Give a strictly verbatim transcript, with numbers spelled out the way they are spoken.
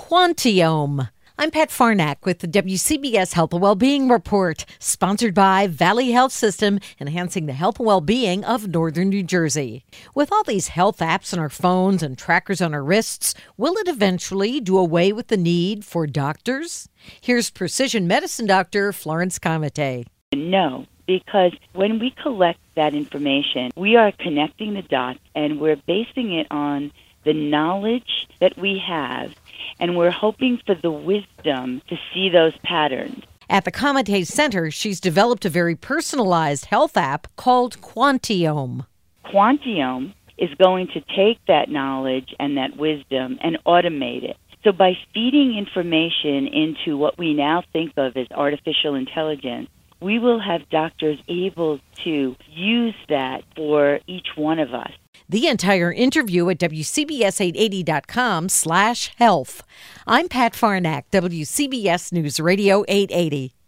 Quantiome. I'm Pat Farnack with the W C B S Health and Wellbeing Report, sponsored by Valley Health System, enhancing the health and well-being of northern New Jersey. With all these health apps on our phones and trackers on our wrists, will it eventually do away with the need for doctors? Here's precision medicine doctor Florence Comite. No, because when we collect that information, we are connecting the dots and we're basing it on the knowledge that we have, and we're hoping for the wisdom to see those patterns. At the Comite Center, she's developed a very personalized health app called Quantiome. Quantiome is going to take that knowledge and that wisdom and automate it. So by feeding information into what we now think of as artificial intelligence, we will have doctors able to use that for each one of us. The entire interview at W C B S eight eighty dot com slash health. I'm Pat Farnack, W C B S News Radio eight eighty.